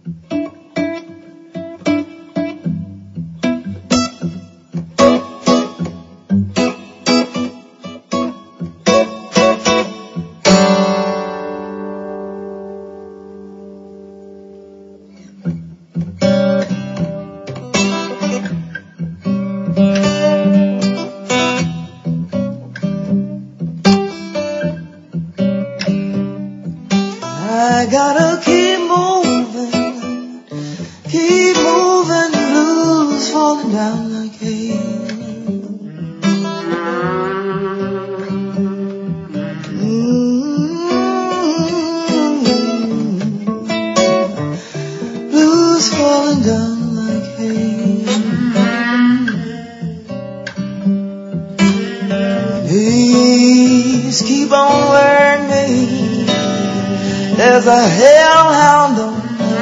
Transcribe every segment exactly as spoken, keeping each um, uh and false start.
I gotta keep moving, keep moving, blues falling down like hay. Mm-hmm. Blues falling down like hay. Please keep on wearing me. There's a hellhound on the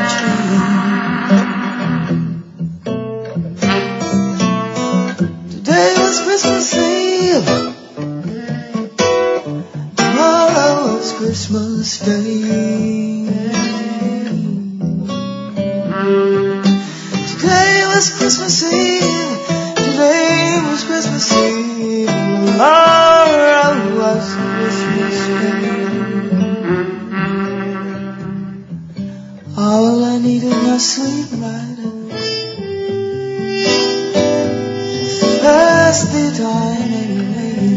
tree. Today was Christmas Eve. Tomorrow is Christmas Day. Today was Christmas Eve. Today was Christmas Eve. Tomorrow was Christmas Day. All I need is my sweet rider. Pass the time anyway.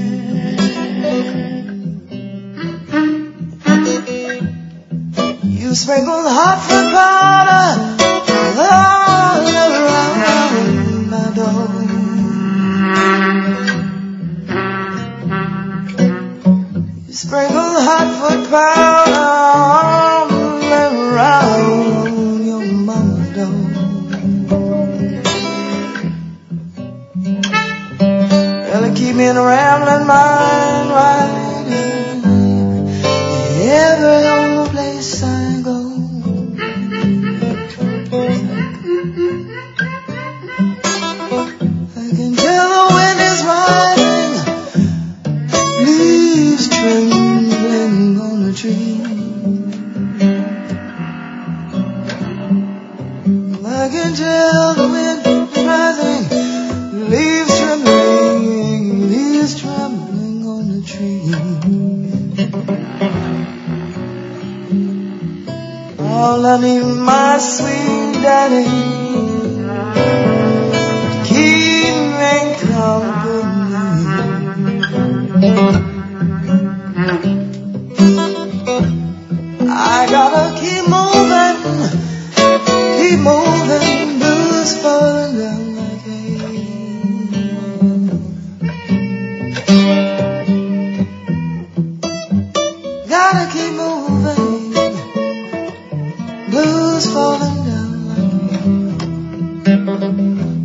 You sprinkle hot foot powder all around my door. You sprinkle hot foot powder around your mama door. Well, it keep me in a rambling mind riding every old place I go. I can tell the wind is riding, leaves trembling on the tree. I can tell the wind is rising, leaves trembling, leaves trembling on the tree. All I need is my sweet daddy to keep me company. I gotta keep moving, keep moving, blues falling down like hay. Gotta keep moving, blues falling down like hay.